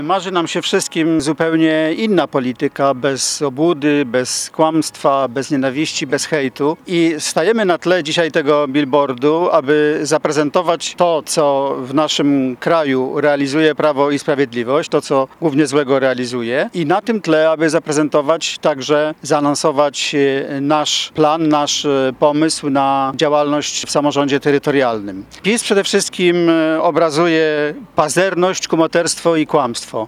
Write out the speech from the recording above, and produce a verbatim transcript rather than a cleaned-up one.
Marzy nam się wszystkim zupełnie inna polityka, bez obłudy, bez kłamstwa, bez nienawiści, bez hejtu. I stajemy na tle dzisiaj tego billboardu, aby zaprezentować to, co w naszym kraju realizuje Prawo i Sprawiedliwość, to, co głównie złego realizuje. I na tym tle, aby zaprezentować także, zaanonsować nasz plan, nasz pomysł na działalność w samorządzie terytorialnym. PiS przede wszystkim obrazuje pazerność, kumoterstwo i kłamstwo.